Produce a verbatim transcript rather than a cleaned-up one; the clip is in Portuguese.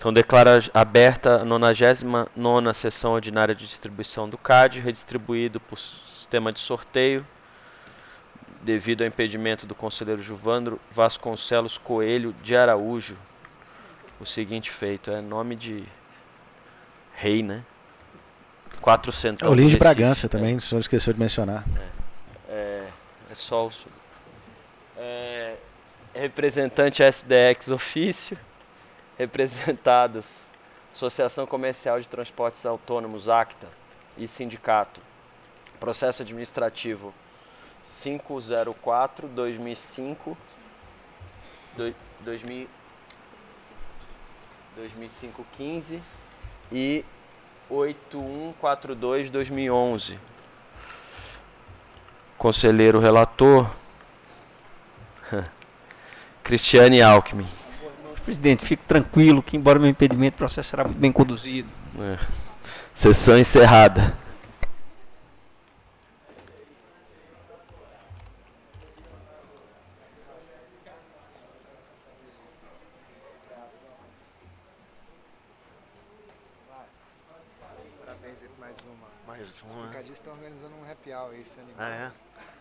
Então, declara aberta a nonagésima nona sessão ordinária de distribuição do C A D, redistribuído por sistema de sorteio, devido ao impedimento do conselheiro Juvandro Vasconcelos Coelho de Araújo. O seguinte feito, é nome de rei, né? Quatrocentão. O Lins de Bragança também, o senhor esqueceu de mencionar. É, é, é só o... É, representante S D X ofício, representados Associação Comercial de Transportes Autônomos, ACTA, e Sindicato. Processo administrativo cinco zero quatro barra dois mil e cinco, dois mil e cinco quinze e oito um quatro dois barra dois mil e onze. Conselheiro relator, Cristiane Alckmin. Presidente, fique tranquilo que, embora meu impedimento, o processo será muito bem conduzido. É. Sessão encerrada. Parabéns aí por mais uma. Mais Os uma. mercadistas estão organizando um happy hour aí, se animado. Ah, é?